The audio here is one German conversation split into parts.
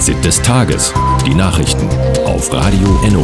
Fazit des Tages. Die Nachrichten auf Radio Enno.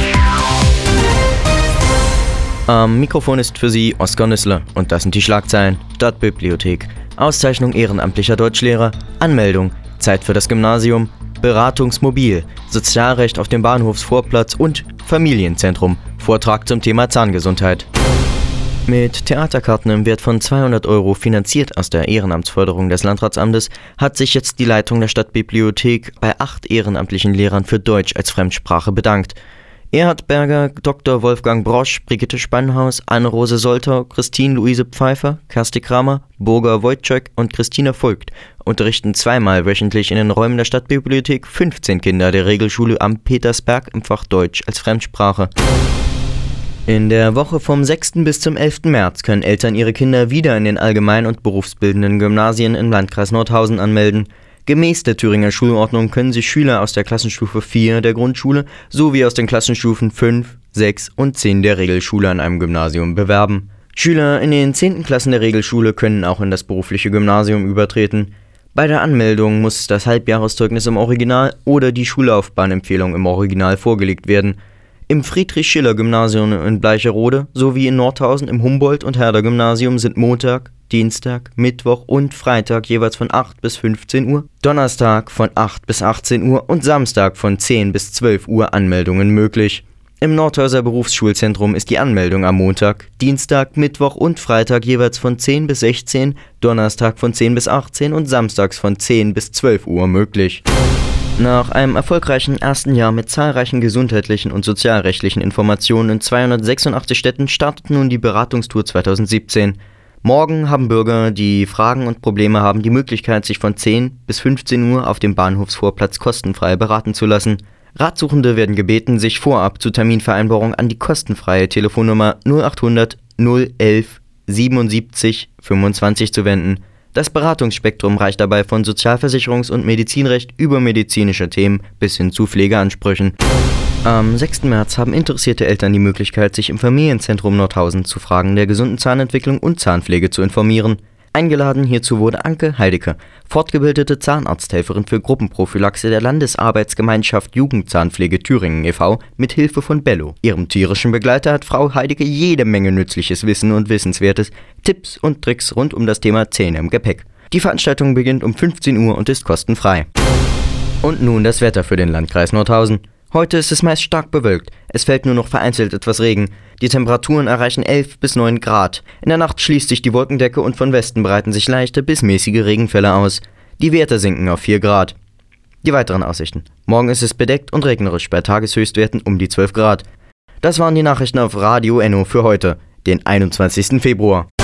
Am Mikrofon ist für Sie Oskar Nüssler und das sind die Schlagzeilen. Stadtbibliothek, Auszeichnung ehrenamtlicher Deutschlehrer, Anmeldung, Zeit für das Gymnasium, Beratungsmobil, Sozialrecht auf dem Bahnhofsvorplatz und Familienzentrum, Vortrag zum Thema Zahngesundheit. Mit Theaterkarten im Wert von 200 € finanziert aus der Ehrenamtsförderung des Landratsamtes hat sich jetzt die Leitung der Stadtbibliothek bei 8 ehrenamtlichen Lehrern für Deutsch als Fremdsprache bedankt. Erhard Berger, Dr. Wolfgang Brosch, Brigitte Spannhaus, Anne-Rose Soltau, Christine Luise Pfeiffer, Kersti Kramer, Burger Wojcik und Christina Voigt unterrichten zweimal wöchentlich in den Räumen der Stadtbibliothek 15 Kinder der Regelschule am Petersberg im Fach Deutsch als Fremdsprache. In der Woche vom 6. bis zum 11. März können Eltern ihre Kinder wieder in den allgemein- und berufsbildenden Gymnasien im Landkreis Nordhausen anmelden. Gemäß der Thüringer Schulordnung können sich Schüler aus der Klassenstufe 4 der Grundschule sowie aus den Klassenstufen 5, 6 und 10 der Regelschule an einem Gymnasium bewerben. Schüler in den 10. Klassen der Regelschule können auch in das berufliche Gymnasium übertreten. Bei der Anmeldung muss das Halbjahreszeugnis im Original oder die Schullaufbahnempfehlung im Original vorgelegt werden. Im Friedrich-Schiller-Gymnasium in Bleicherode sowie in Nordhausen im Humboldt- und Herder-Gymnasium sind Montag, Dienstag, Mittwoch und Freitag jeweils von 8 bis 15 Uhr, Donnerstag von 8 bis 18 Uhr und Samstag von 10 bis 12 Uhr Anmeldungen möglich. Im Nordhauser Berufsschulzentrum ist die Anmeldung am Montag, Dienstag, Mittwoch und Freitag jeweils von 10 bis 16, Donnerstag von 10 bis 18 und samstags von 10 bis 12 Uhr möglich. Nach einem erfolgreichen ersten Jahr mit zahlreichen gesundheitlichen und sozialrechtlichen Informationen in 286 Städten startet nun die Beratungstour 2017. Morgen haben Bürger, die Fragen und Probleme haben, die Möglichkeit, sich von 10 bis 15 Uhr auf dem Bahnhofsvorplatz kostenfrei beraten zu lassen. Ratsuchende werden gebeten, sich vorab zur Terminvereinbarung an die kostenfreie Telefonnummer 0800 011 77 25 zu wenden. Das Beratungsspektrum reicht dabei von Sozialversicherungs- und Medizinrecht über medizinische Themen bis hin zu Pflegeansprüchen. Am 6. März haben interessierte Eltern die Möglichkeit, sich im Familienzentrum Nordhausen zu Fragen der gesunden Zahnentwicklung und Zahnpflege zu informieren. Eingeladen hierzu wurde Anke Heidecke, fortgebildete Zahnarzthelferin für Gruppenprophylaxe der Landesarbeitsgemeinschaft Jugendzahnpflege Thüringen e.V. mit Hilfe von Bello. Ihrem tierischen Begleiter hat Frau Heidecke jede Menge nützliches Wissen und Wissenswertes, Tipps und Tricks rund um das Thema Zähne im Gepäck. Die Veranstaltung beginnt um 15 Uhr und ist kostenfrei. Und nun das Wetter für den Landkreis Nordhausen. Heute ist es meist stark bewölkt. Es fällt nur noch vereinzelt etwas Regen. Die Temperaturen erreichen 11 bis 9 Grad. In der Nacht schließt sich die Wolkendecke und von Westen breiten sich leichte bis mäßige Regenfälle aus. Die Werte sinken auf 4 Grad. Die weiteren Aussichten. Morgen ist es bedeckt und regnerisch bei Tageshöchstwerten um die 12 Grad. Das waren die Nachrichten auf Radio Enno für heute, den 21. Februar.